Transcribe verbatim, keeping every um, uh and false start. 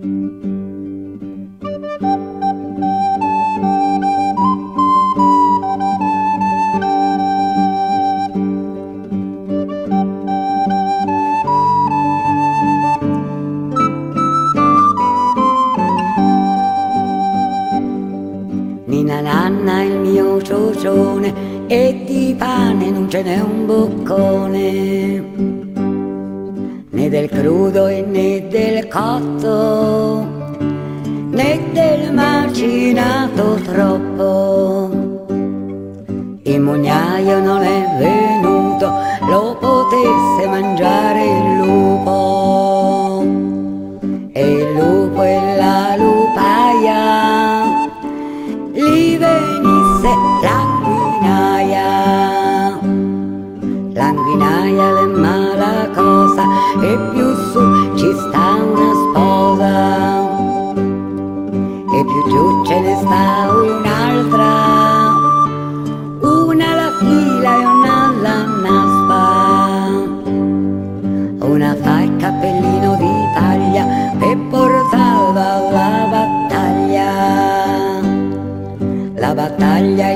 Nina nanna il mio ciocione, e di pane non ce n'è un boccone, né del crudo e né del cotto, né del macinato troppo. Il mugnaio non è venuto, lo potesse mangiare il lupo, e il lupo e la lupaia li venisse l'anguinaia. L'anguinaia è mala cosa, e più su ci sta una sposa, e più giù ce ne sta un'altra, una alla fila e una alla naspa. Una fa il cappellino d'Italia per portarla alla battaglia. La battaglia